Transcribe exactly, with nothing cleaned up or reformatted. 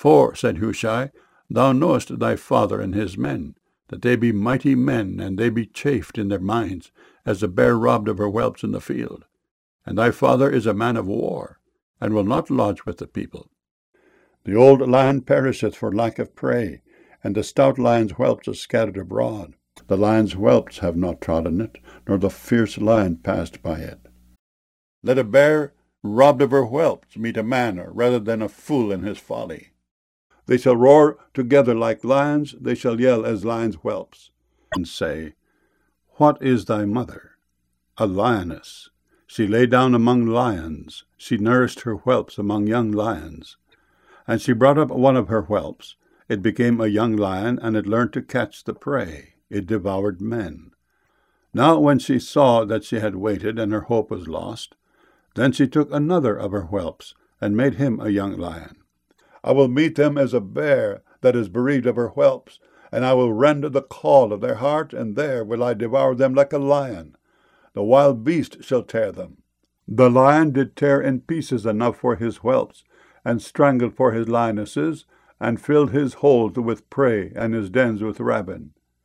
For, said Hushai, thou knowest thy father and his men, that they be mighty men, and they be chafed in their minds, as a bear robbed of her whelps in the field. And thy father is a man of war, and will not lodge with the people. The old lion perisheth for lack of prey, and the stout lion's whelps are scattered abroad. The lion's whelps have not trodden it, nor the fierce lion passed by it. Let a bear robbed of her whelps meet a man, rather than a fool in his folly. They shall roar together like lions, they shall yell as lions' whelps, and say, What is thy mother? A lioness. She lay down among lions, she nourished her whelps among young lions. And she brought up one of her whelps. It became a young lion, and it learned to catch the prey. It devoured men. Now when she saw that she had waited, and her hope was lost, then she took another of her whelps, and made him a young lion. I will meet them as a bear that is bereaved of her whelps, and I will rend the caul of their heart, and there will I devour them like a lion. The wild beast shall tear them. The lion did tear in pieces enough for his whelps, and strangled for his lionesses, and filled his holes with prey, and his dens with rapine.